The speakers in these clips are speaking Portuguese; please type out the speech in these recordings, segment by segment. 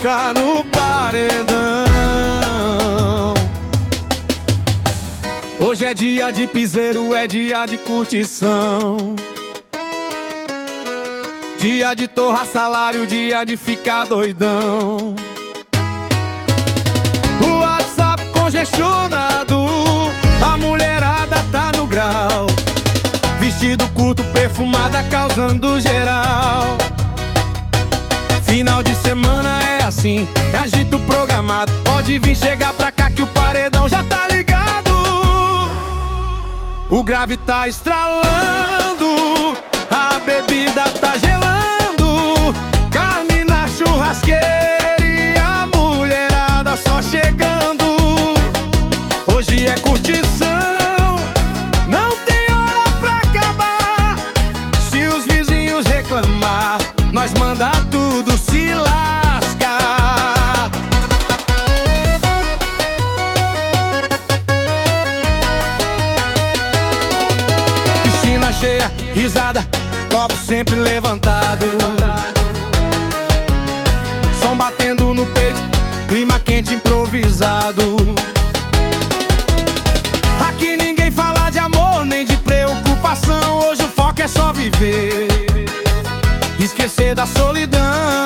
ficar no paredão. Hoje é dia de piseiro, é dia de curtição, dia de torrar salário, dia de ficar doidão. O WhatsApp congestionado, a mulherada tá no grau, vestido curto, perfumada, causando geral. Final de semana é assim, é agito programado. Pode vir chegar pra cá que o paredão já tá ligado. O grave tá estralando, a bebida tá gelando, carne na churrasqueira e a mulherada só chegando. Hoje é curtição, não tem hora pra acabar. Se os vizinhos reclamar, nós manda tudo se lascar. Piscina cheia, risada, copo sempre levantado, som batendo no peito, clima quente improvisado. Aqui ninguém fala de amor nem de preocupação. Hoje o foco é só viver, esquecer da solidão.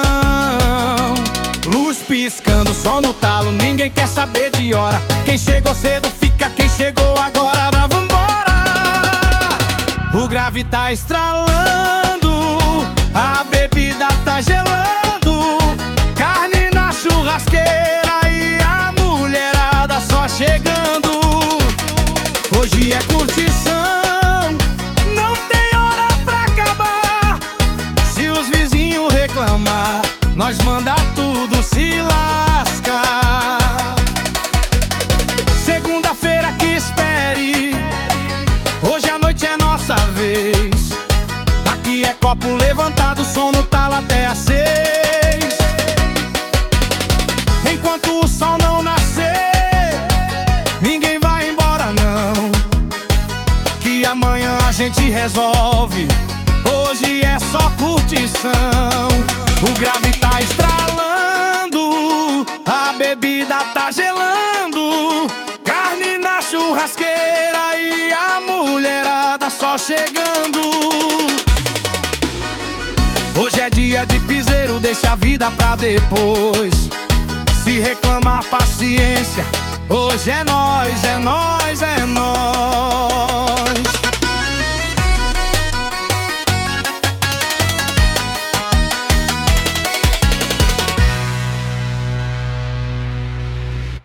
Luz piscando, sol no talo, ninguém quer saber de hora. Quem chegou cedo fica, quem chegou agora, vambora. O grave tá estralando, a bebida tá gelando, carne na churrasqueira e a mulherada só chegando. Hoje é curtição, não tem hora pra acabar. Se os vizinhos reclamar, nós manda tudo se lascar. Segunda-feira que espere, hoje a noite é nossa vez. Aqui é copo levantado, som no talo até às 6. Enquanto o sol não nascer, ninguém vai embora não, que amanhã a gente resolve. Hoje é só curtição. O grave tá estralando, a bebida tá gelando, carne na churrasqueira e a mulherada só chegando. Hoje é dia de piseiro, deixa a vida pra depois. Se reclamar, paciência, hoje é nós, é nós, é nós.